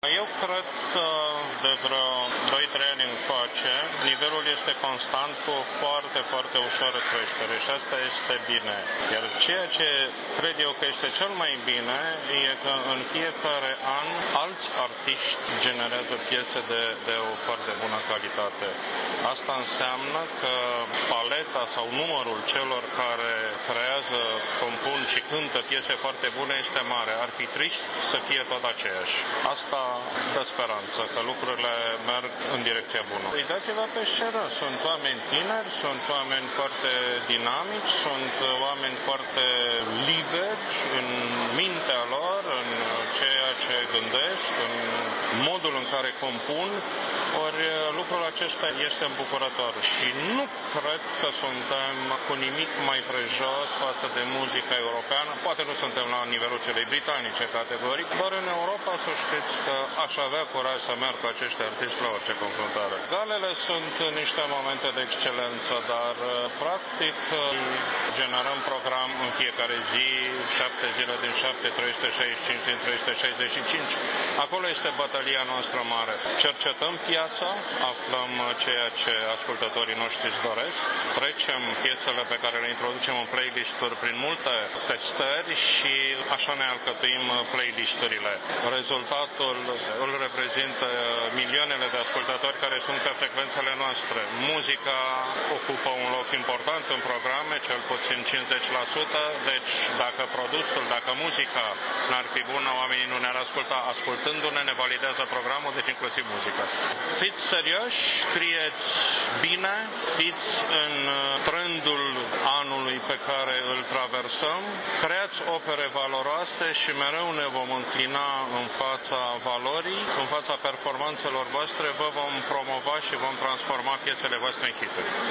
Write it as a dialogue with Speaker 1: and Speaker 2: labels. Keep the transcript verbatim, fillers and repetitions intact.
Speaker 1: Eu cred că de vreo doi trei ani încoace, nivelul este constant cu o foarte, foarte ușoară creștere și asta este bine. Iar ceea ce cred eu că este cel mai bine e că în fiecare an alți artiști generează piese de, de o foarte bună calitate. Asta înseamnă că paleta sau numărul celor care creează, compun și cântă piese foarte bune este mare. Ar fi trist să fie tot aceeași. Asta dă speranță că lucrurile merg în direcția bună. Uitați-vă pe scenă, sunt oameni tineri, sunt oameni foarte dinamici, sunt oameni foarte liberi în mintea lor, în ceea ce gândesc, în modul în care compun, ori lucrul acesta este îmbucurător și nu cred că suntem cu nimic mai prejos față de muzica europeană, poate nu suntem la nivelul celei britanice categoric, dar în Europa să știți că aș avea curaj să merg cu acești artiști la orice confruntare. Galele sunt niște momente de excelență, dar practic generăm program în fiecare zi, șapte zile din șapte, trei sute șaizeci și cinci din trei sute șaizeci și cinci. Acolo este bătălia noastră mare. Cercetăm piața, aflăm ceea ce ascultătorii noștri își doresc, trecem piesele pe care le introducem în playlist-uri prin multe testări și așa ne alcătuim playlist-urile. Rezultatul îl reprezintă milioanele de ascultători care sunt pe frecvențele noastre. Muzica ocupă un loc important în programe, cel puțin cincizeci la sută, deci dacă produsul, dacă muzica n-ar fi bună, oamenii nu ne-ar asculta. Ascultându-ne, ne validează programul, deci inclusiv muzica. Fiți serioși, scrieți bine, fiți în trendul anului pe care îl traversăm, creați opere valoroase și mereu ne vom înclina în fața valorii, în fața performanțelor voastre, vă vom promova și vom transforma piesele voastre în hituri.